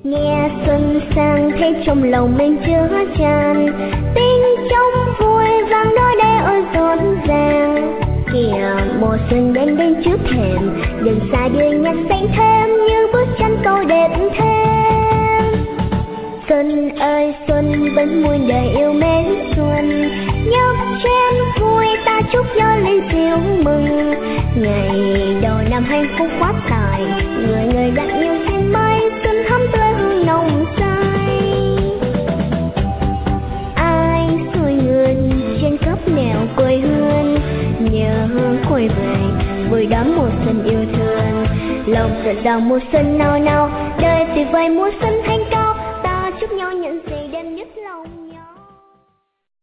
Nghe xuân sang thấy trong lòng mình chứa chan, tiếng trong vui vang nói để ôi rộn ràng. Kìa mùa xuân đến đến trước thềm, đừng xa đưa nhạc xanh thêm như bức tranh câu đẹp thêm. Xuân ơi xuân vẫn muôn đời yêu mến xuân, nhấp chén vui ta chúc nhau lên rượu mừng. Ngày đầu năm hạnh phúc phát tài, người người dặn yêu xin mai xuân thắm tươi hương nồng say. Ai xuôi ngươn trên khắp nẻo quê hương, nhớ quay về vui đón mùa xuân yêu thương. Lòng rộn ràng mùa xuân nao nao, đời tuyệt vời mùa xuân.